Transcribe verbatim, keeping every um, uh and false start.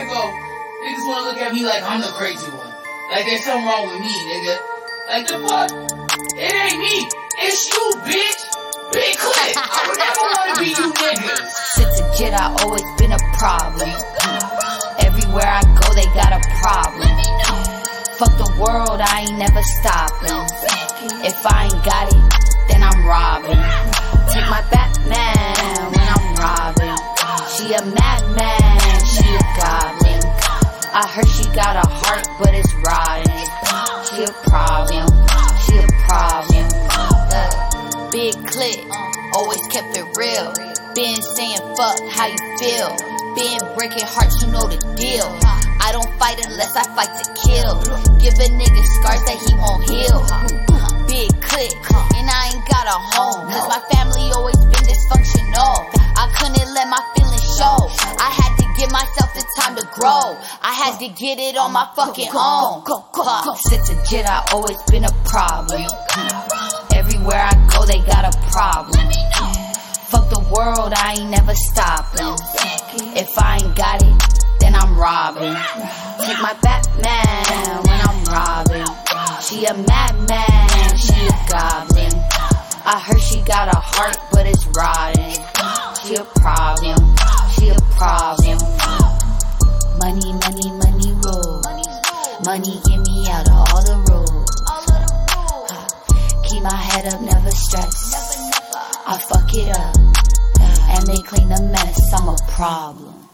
go, niggas wanna look at me like I'm the crazy one. Like there's something wrong with me, nigga. Like the fuck? It ain't me. It's you, bitch. Big click. I would never wanna be you niggas. Since a kid, I always been a problem. Everywhere I go, they got a problem. Fuck the world, I ain't never stopping. If I ain't got it, then I'm robbing. Take my Batman when I'm robbing. She a madman, she a goblin. I heard she got a heart, but it's rotten. She a problem, she a problem. Uh, big click, always kept it real. Been saying fuck how you feel. Been breaking hearts, you know the deal. I don't fight unless I fight to kill. Give a nigga scars that he won't heal. Big click, and I ain't got a home. Cause my family always been dysfunctional. I couldn't let my feelings show. I had to give myself the time to grow. I had to get it on my fucking own. Since a kid, I always been a problem. Everywhere I go, they got a problem. Fuck the world, I ain't never stopping. If I ain't got it, then I'm robbing. Take my Batman when I'm robbing. She a madman, she a goblin. I heard she got a heart, but it's rotten. She a problem, she a problem. Money, money, money roll. Money get me out of all the roads. Keep my head up, never stress. I fuck it up and they clean the mess. I'm a problem.